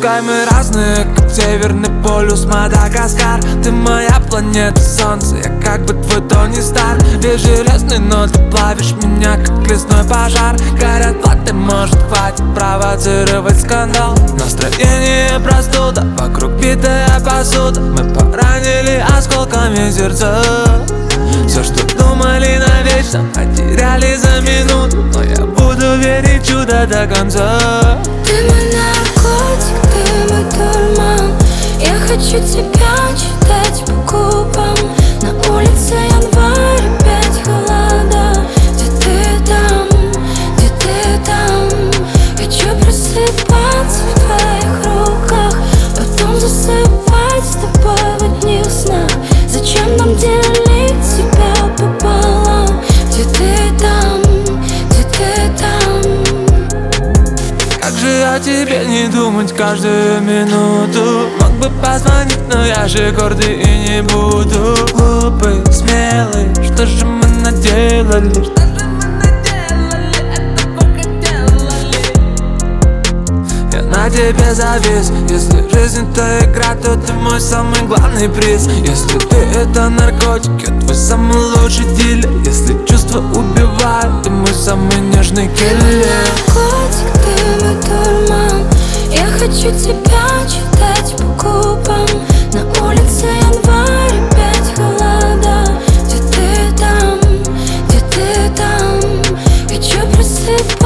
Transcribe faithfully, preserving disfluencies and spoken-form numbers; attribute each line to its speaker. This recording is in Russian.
Speaker 1: Пускай мы разные, как Северный полюс, Мадагаскар. Ты моя планета, солнце, я как бы твой Тони Старк. Весь железный, но ты плавишь меня, как лесной пожар. Горят платы, может хватит провоцировать скандал. Настроение простуда, вокруг битая посуда. Мы поранили осколками сердца. Все, что думали навечно, потеряли за минуту. Но я буду верить в чудо до конца.
Speaker 2: Ты мой наркотик, ты мой дурман. Я хочу тебя читать по губам. На улице январь, опять холода. Где ты там, где ты там? Хочу просыпаться в твоих руках, потом засыпать с тобой в одних снах. Зачем нам делить себя пополам? Где ты там, где ты там?
Speaker 1: Как же о тебе не думать каждую минуту? Мог бы позвонить, но я же гордый и не буду. Глупый, смелый, что же мы наделали? Что же мы наделали? Это только делали. Я на тебе завис. Если жизнь это игра, то ты мой самый главный приз. Если ты это наркотик, я твой самый лучший дилер. Если чувства убивают, ты мой самый нежный киллер.
Speaker 2: Наркотик, ты мой дурман. Я хочу тебя читать по губам. На улице январь, опять холода. Где ты там, где ты там? Хочу просыпаться